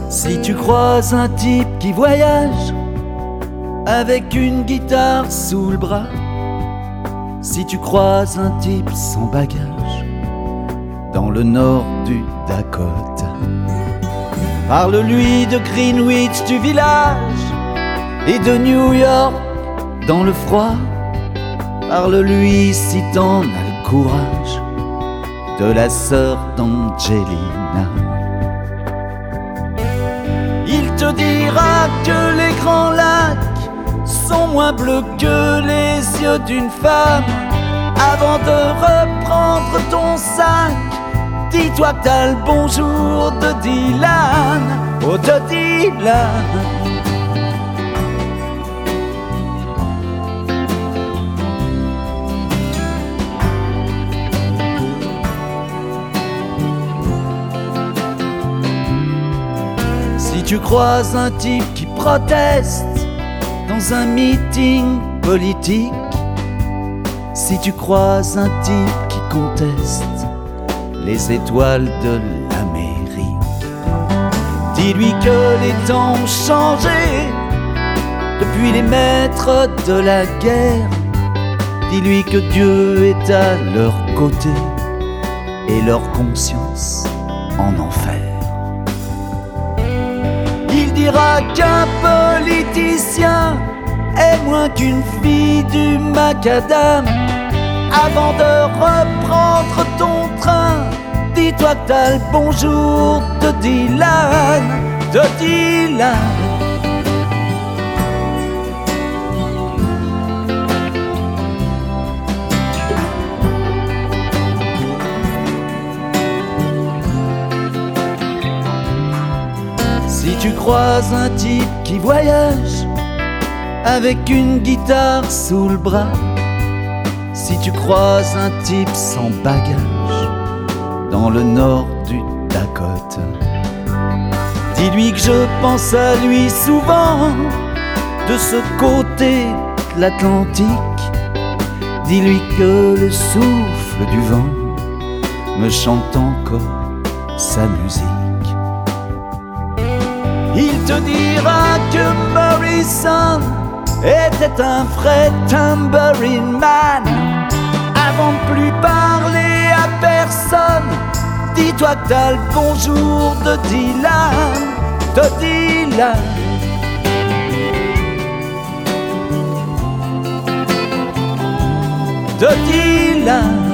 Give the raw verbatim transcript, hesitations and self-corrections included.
Si tu croises un type qui voyage avec une guitare sous le bras, si tu croises un type sans bagage dans le nord du Dakota, parle-lui de Greenwich du village et de New York dans le froid. Parle-lui si t'en as le courage de la sœur d'Angelina. Il te dira que les grands lacs sont moins bleus que les yeux d'une femme. Avant de reprendre ton sac, dis-toi que t'as le bonjour de Dylan. Oh, de Dylan. Si tu croises un type qui proteste dans un meeting politique, si tu croises un type qui conteste les étoiles de l'Amérique, dis-lui que les temps ont changé depuis les maîtres de la guerre. Dis-lui que Dieu est à leur côté et leur conscience en enfer. Il dira qu'un politicien est moins qu'une fille du macadam. Avant de reprendre ton train, dis-toi que t'as le bonjour de Dylan, de Dylan. Si tu croises un type qui voyage avec une guitare sous le bras, si tu croises un type sans bagage dans le nord du Dakota, dis-lui que je pense à lui souvent de ce côté de l'Atlantique. Dis-lui que le souffle du vent me chante encore sa musique. Il te dira que Morrison était un vrai tambourine man. Avant de plus parler à personne, dis-toi que t'as le bonjour de Dylan, de Dylan. De Dylan.